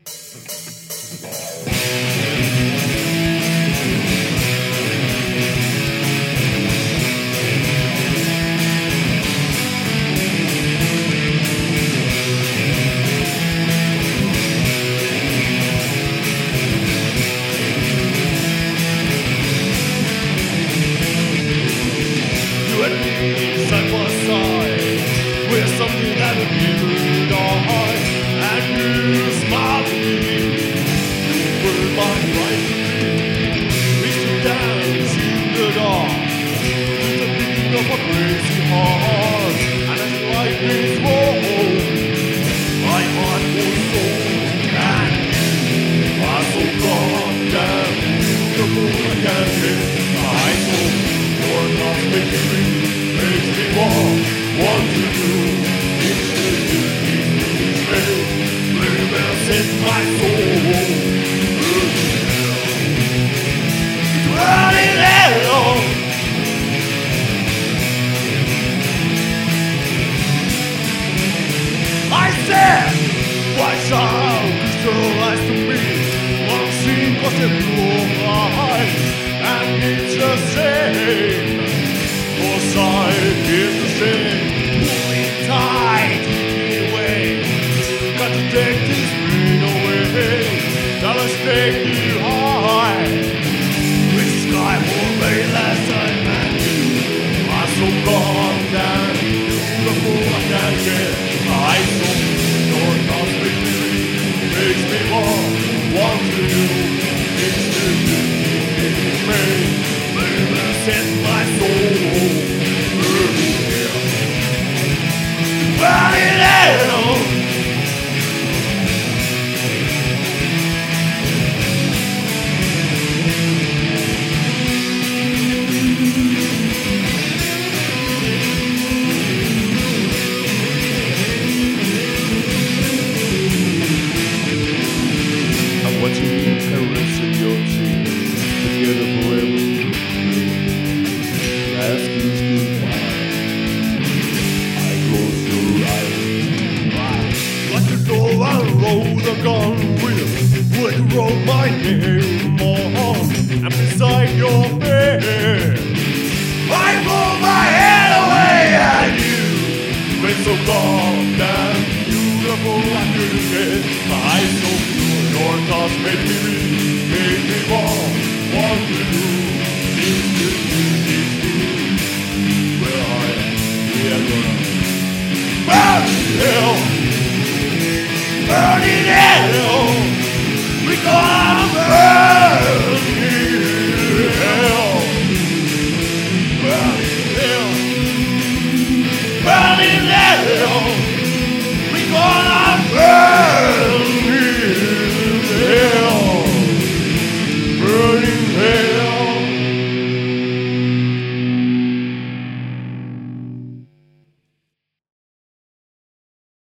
Side by side, we're something that would you die, and you smiled at me. You were my right, reached you down, you the door, to the beating of a crazy heart, and as life is wrong, my heart was sold, and you are so goddamn beautiful. I can't get my soul, you're not making me. Makes me want to do. It's the blue bells in my soul. It's running hell. I said, why shall crystallize to me? One scene was in your eyes, and it's the same.